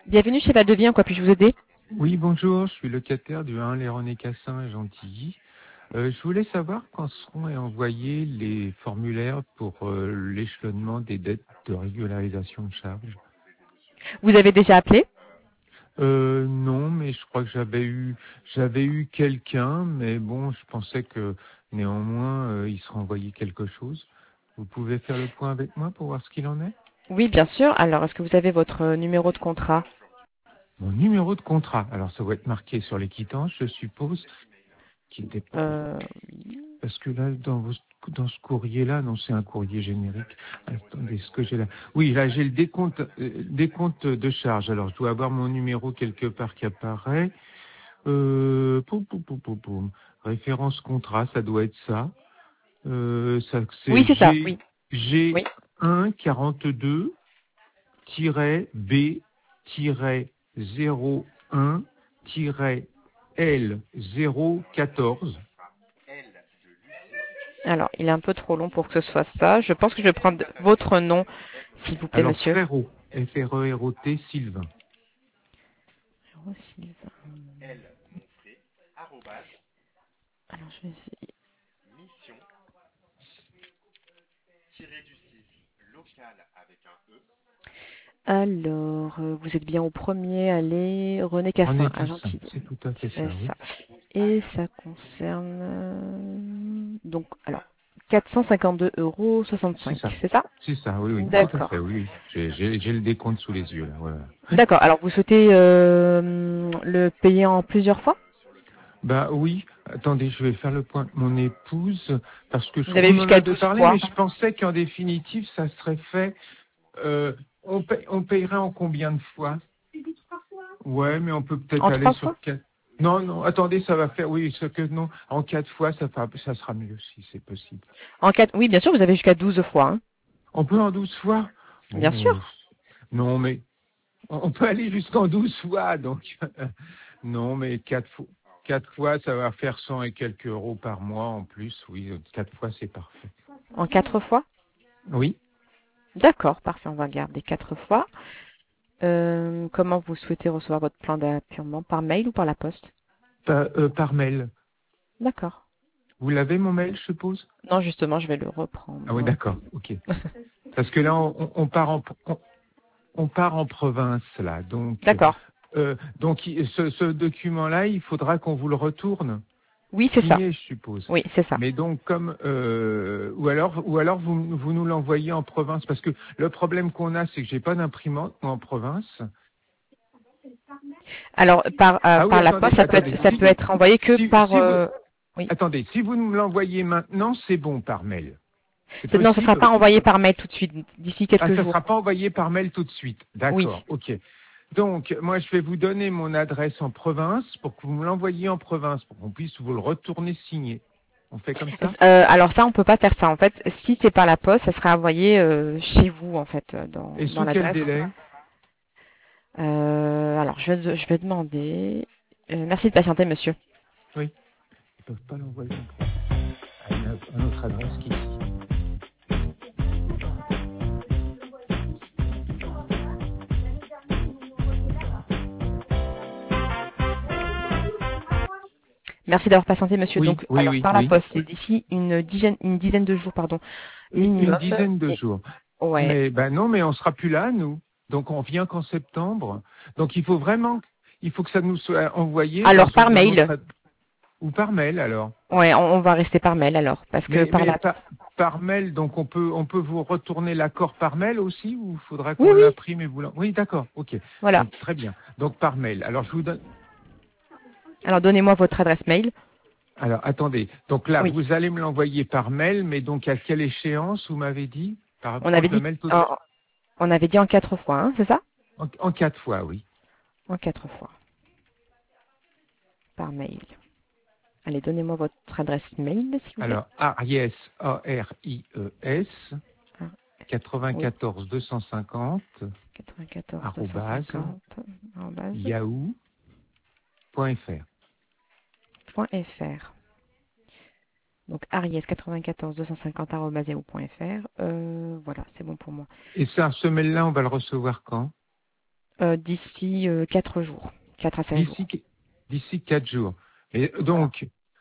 Bienvenue chez Val-de-Vie, en quoi puis-je vous aider? Oui, bonjour, je suis locataire du 1 Les René Cassin à Gentilly. Je voulais savoir quand seront envoyés les formulaires pour l'échelonnement des dettes de régularisation de charges. Vous avez déjà appelé? Non, mais je crois que j'avais eu quelqu'un, mais bon, je pensais que néanmoins il serait envoyé quelque chose. Vous pouvez faire le point avec moi pour voir ce qu'il en est? Oui, bien sûr. Alors, est-ce que vous avez votre numéro de contrat? Mon numéro de contrat, alors ça va être marqué sur les quittances, je suppose, qui était pas. Oui. Parce que là, dans ce courrier-là, non, c'est un courrier générique. Attendez, ce que j'ai là. Oui, là, j'ai le décompte de charge. Alors, je dois avoir mon numéro quelque part qui apparaît. Poum, poum, poum, poum, poum. Référence contrat, ça doit être ça. Ça Oui, c'est c'est ça, oui. Oui. G1 42-B-01-L014. Alors, il est un peu trop long pour que ce soit ça. Je pense que je vais prendre votre nom, s'il vous plaît, Alors, monsieur. Frérot, F-R-E-R-O-T, Sylvain. Alors, je vais essayer. Alors, vous êtes bien au premier allée René Cassin, René à Cassin, Gentilly. c'est tout à fait C'est ça, oui. ça. Et ça concerne... donc, alors, 452,65 C'est €, ça. c'est ça? C'est ça, oui, oui, tout à fait, D'accord. oui. Oui. J'ai le décompte sous les yeux, là, voilà. D'accord. Alors, vous souhaitez le payer en plusieurs fois? Bah oui, attendez, je vais faire le point avec mon épouse, parce que Vous avez on en jusqu'à avait 12 parlé, mais fois. je pensais qu'en définitive, ça serait fait. On payerait en combien de fois? Ouais, mais on peut peut-être En aller 3 sur fois? 4. Non, non, attendez, ça va faire, oui, ce que non, en 4 fois, ça sera mieux si c'est possible. En 4... Oui, bien sûr, vous avez jusqu'à 12 fois, hein. On peut en 12 fois? Bien Bon, sûr. non, mais on peut aller jusqu'en 12 fois, donc non, mais 4 fois, ça va faire 100 et quelques euros par mois en plus. Oui, 4 fois, c'est parfait. En 4 fois? Oui, D'accord, parfait. On va garder 4 fois. Comment vous souhaitez recevoir votre plan d'appurement? Par mail ou par la poste? par mail. D'accord. Vous l'avez, mon mail, je suppose? Non, justement, je vais le Ah oui, reprendre. d'accord, ok. Parce que là, on part en province, là. D'accord. Donc ce document-là, il faudra qu'on vous le retourne. Oui, c'est ça. Signé, je suppose. Oui, c'est ça. Mais donc ou alors vous nous l'envoyez en province, parce que le problème qu'on a, c'est que j'ai pas d'imprimante moi, en province. Alors, Ah oui, par la poste, attendez. ça peut être envoyé que par... Si vous oui. attendez, si vous me l'envoyez maintenant, c'est bon par mail. C'est Non, ça ne sera pas possible? envoyé par mail tout de suite, d'ici Ah, quelques ça jours. sera pas envoyé par mail tout de suite. D'accord, Oui. ok. Donc, moi, je vais vous donner mon adresse en province pour que vous me l'envoyiez en province, pour qu'on puisse vous le retourner signé. On fait comme ça? Alors ça, on peut pas faire ça. En fait, si c'est par la poste, ça sera envoyé chez vous, en fait, Et dans sous quel l'adresse. délai? Alors, je vais demander. Merci de patienter, monsieur. Oui. Ils peuvent pas l'envoyer en province. À notre adresse qui est ici. Merci d'avoir patienté, monsieur. Oui, Donc, oui, alors oui, par la oui. poste, c'est d'ici une dizaine de jours, pardon, Une minimum. dizaine de Et, jours. ouais. Mais ben non, mais on sera plus là, nous. Donc on vient qu'en septembre. Donc il faut que ça nous soit envoyé Alors par dans mail. notre ou par mail alors. Ouais, on va rester par mail alors, parce que Mais par mais la. par mail, donc on peut vous retourner l'accord par mail aussi, ou il faudra Oui, qu'on oui. l'imprime et vous Oui, d'accord, ok. Voilà. Donc très bien. Donc par mail. Alors je vous donne. Alors donnez-moi votre adresse mail. Alors attendez. Donc là, Oui. vous allez me l'envoyer par mail, mais donc à quelle échéance vous m'avez dit? On Quand avait je le dit, mail tout on avait dit en 4 fois, hein, c'est ça? en 4 fois, oui. En 4 fois. Par mail. Allez, donnez-moi votre adresse mail, s'il vous plaît. Alors, Ariès, A-R-I-E-S, Ah, oui. 94 250, 94 arrobase, 250 arobase, yahoo.fr. .fr. Donc Ariès 94 250 @yahoo.fr. Voilà, c'est bon pour moi. Et ça, ce mail-là, on va le recevoir quand? d'ici 4 jours, 4 à 5 jours. D'ici 4 jours. Et Voilà.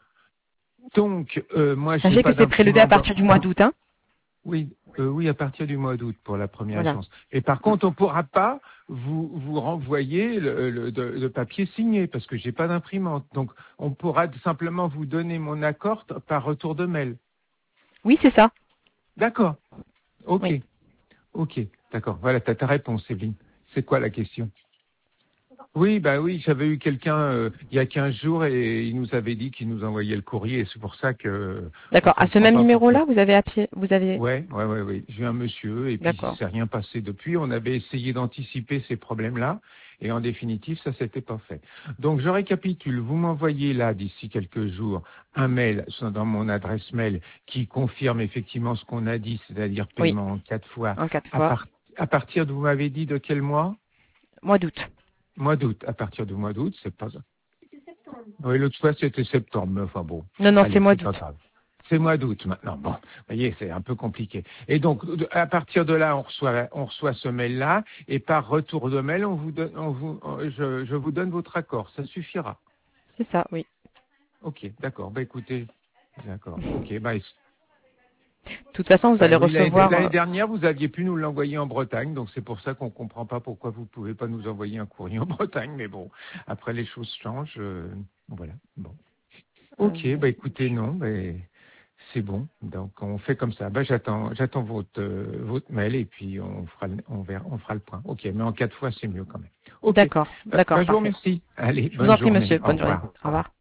moi, j'ai Sachez que pas c'est préludé à d'imprimante. partir du mois d'août, hein. Oui, oui, à partir du mois d'août pour la première Voilà. échéance. Et par contre, on ne pourra pas vous renvoyer le papier signé parce que j'ai pas d'imprimante. Donc, on pourra simplement vous donner mon accord par retour de mail. Oui, c'est ça. D'accord. Ok. Oui. Ok. D'accord. Voilà, t'as ta réponse, Evelyne. C'est quoi la question? Oui, bah oui, j'avais eu quelqu'un il y a 15 jours et il nous avait dit qu'il nous envoyait le courrier et c'est pour ça que on D'accord. À ce comprend même pas pourquoi. numéro-là, vous avez appelé, vous avez. Ouais. J'ai eu un monsieur et puis il D'accord. s'est rien passé depuis. On avait essayé d'anticiper ces problèmes-là et en définitive, ça s'était pas fait. Donc je récapitule. Vous m'envoyez là d'ici quelques jours un mail dans mon adresse mail qui confirme effectivement ce qu'on a dit, c'est-à-dire Oui. paiement en 4 fois. En 4 À, fois. à partir de vous m'avez dit de quel mois? Mois d'août. Mois d'août. À partir du mois d'août, c'est pas. Oui, l'autre fois c'était septembre. Mais enfin bon, Non, non, c'est allez, mois c'est pas d'août. grave. C'est mois d'août maintenant. Bon, vous voyez, c'est un peu compliqué. Et donc, à partir de là, on reçoit ce mail-là, et par retour de mail, je vous donne votre accord. Ça suffira. C'est ça, oui. Ok, d'accord. Bah écoutez, d'accord. Ok, bah, De toute façon, vous allez oui, recevoir. l'année dernière, vous aviez pu nous l'envoyer en Bretagne, donc c'est pour ça qu'on comprend pas pourquoi vous pouvez pas nous envoyer un courrier en Bretagne. Mais bon, après les choses changent. Voilà. Bon. Ok, bah écoutez, non, mais c'est bon. Donc on fait comme ça. Bah j'attends votre mail et puis on fera le point. Ok, mais en 4 fois c'est mieux quand même. Ok. D'accord, d'accord, Je vous parfait. remercie. Allez, Je vous bonne en prie, journée. monsieur. Au Bonne journée. revoir. Au revoir.